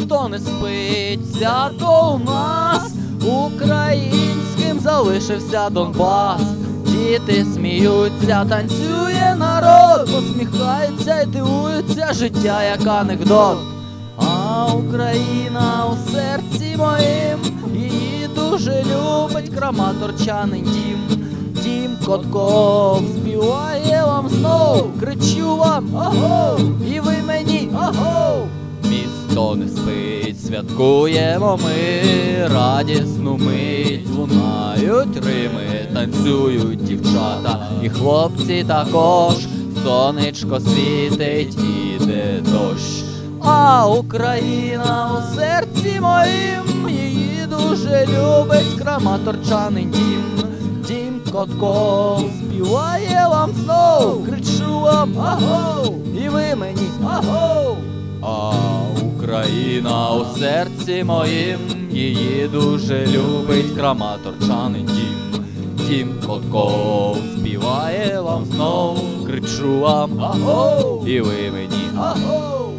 місто не спить, свято у нас українським залишився Донбас. Діти сміються, танцює народ, посміхаються й дивуються, життя як анекдот. А Україна у серці моїм, її дуже любить краматорчанин дім. Дім Котков співає вам знов, кричу вам аго, і ви мені аго. Місто не спить, святкуємо ми радісну мить, лунають рими, танцюють дівчата і хлопці також. Сонечко світить, іде дощ. А Україна у серці моїм, її дуже любить краматорчанин дім. Дім Котков співає вам знов, кричу вам аго, і ви мені аго. А Україна у серці моїм, її дуже любить краматорчанин дім. Дім Котков співає вам знов, кричу вам аго, і ви мені аго.